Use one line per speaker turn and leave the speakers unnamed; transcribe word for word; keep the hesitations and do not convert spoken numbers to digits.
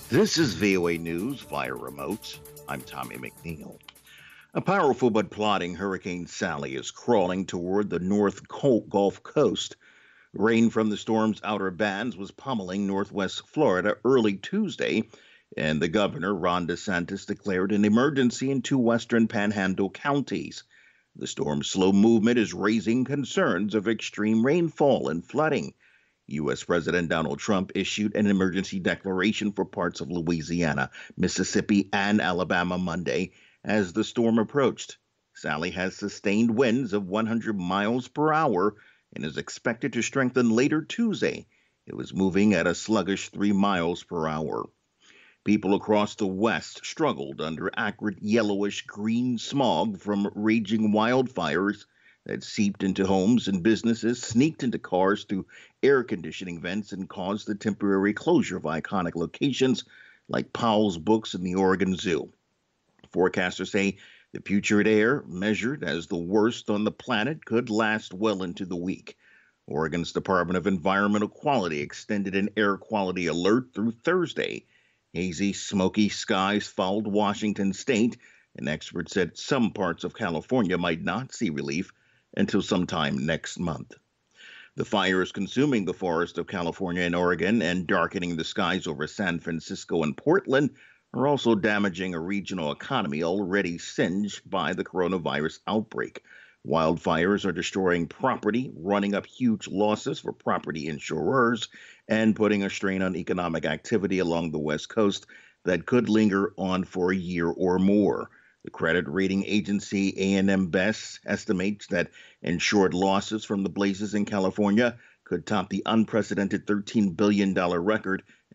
This is V O A News via remote. I'm Tommy McNeil. A powerful but plotting Hurricane Sally is crawling toward the North Gulf Coast. Rain from the storm's outer bands was pummeling northwest Florida early Tuesday, and the governor, Ron DeSantis, declared an emergency in two western panhandle counties. The storm's slow movement is raising concerns of extreme rainfall and flooding. U S. President Donald Trump issued an emergency declaration for parts of Louisiana, Mississippi, and Alabama Monday as the storm approached. Sally has sustained winds of one hundred miles per hour and is expected to strengthen later Tuesday. It was moving at a sluggish three miles per hour. People across the West struggled under acrid yellowish green smog from raging wildfires that seeped into homes and businesses, sneaked into cars through air conditioning vents, and caused the temporary closure of iconic locations like Powell's Books and the Oregon Zoo. Forecasters say the putrid air, measured as the worst on the planet, could last well into the week. Oregon's Department of Environmental Quality extended an air quality alert through Thursday. Hazy, smoky skies fouled Washington state, and experts said some parts of California might not see relief until sometime next month. The fire is consuming the forest of California and Oregon and darkening the skies over San Francisco and Portland, are also damaging a regional economy already singed by the coronavirus outbreak. Wildfires are destroying property, running up huge losses for property insurers, and putting a strain on economic activity along the West Coast that could linger on for a year or more. The credit rating agency A and M Best estimates that insured losses from the blazes in California could top the unprecedented thirteen billion dollars record